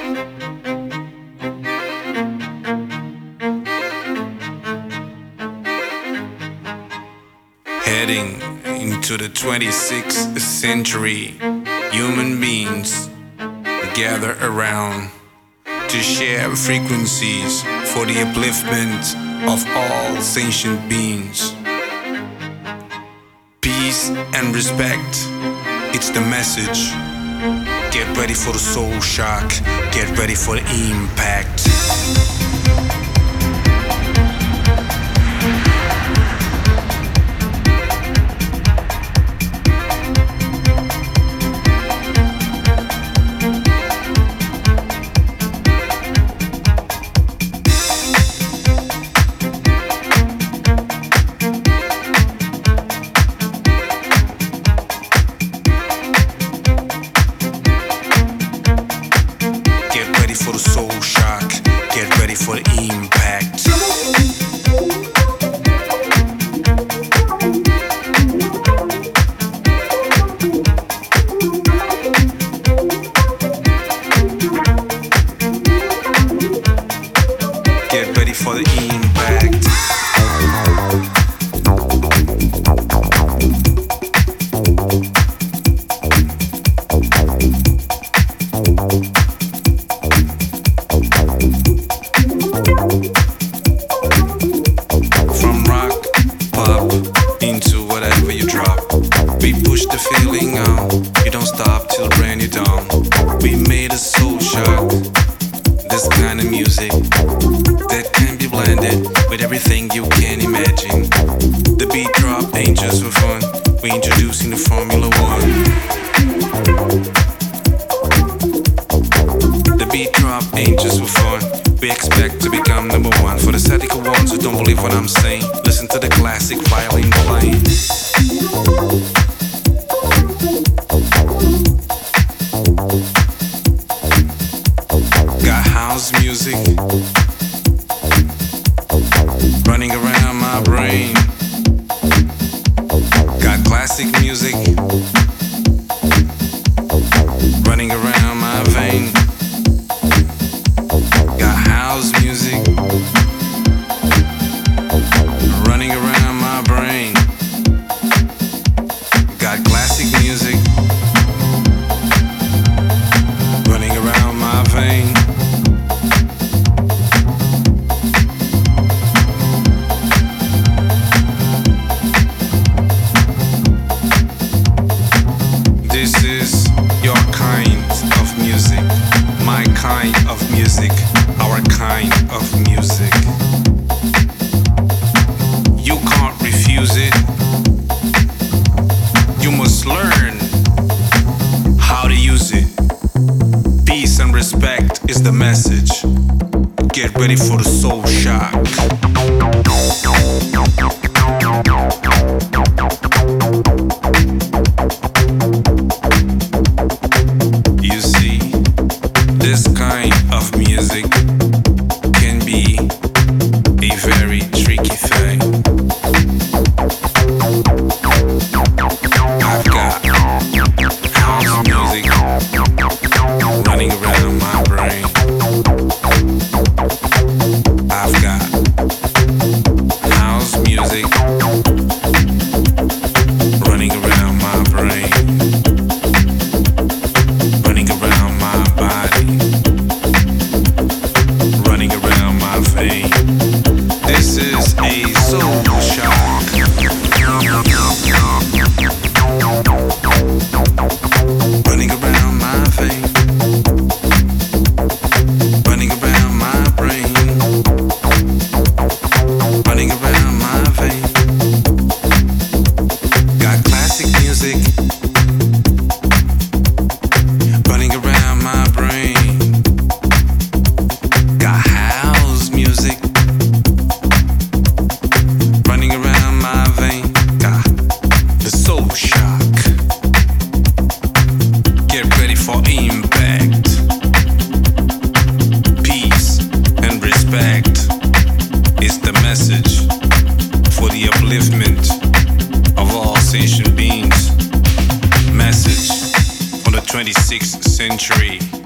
Heading into the 26th century, human beings gather around to share frequencies for the upliftment of all sentient beings. Peace and respect, it's the message. Get ready for the soul shock, get ready for the impact. For the soul shock, get ready for the impact. Get ready for the impact. Into whatever you drop, we push the feeling out. You don't stop till brand new dawn. We made a soul shock, this kind of music that can be blended with everything you can imagine. The beat drop ain't just for fun. We introducing the Formula One. The beat drop ain't just for fun. We expect to become number one. For the static ones who don't believe what I'm saying, listen to the classic violin playing. Got house music running around my brain. Got classic music running around my vein. Got house music running around my brain. Got classic music running around my vein. This is your kind of music, my kind of music, our kind of music. You can't refuse it. You must learn how to use it. Peace and respect is the message. Get ready for the soul shock. You see, this kind of music can be a very tricky thing. I've got house music running around my brain. I've got house music running around my brain, running around my body, running around my vein. This is a soul shock. Running around my vein, running around my brain, running around my vein. Got classic music running around my brain. Got house music running around my vein. Got the soul shock. Get ready for impact. Peace and respect is the message for the upliftment of all sentient beings. Message from the 26th century.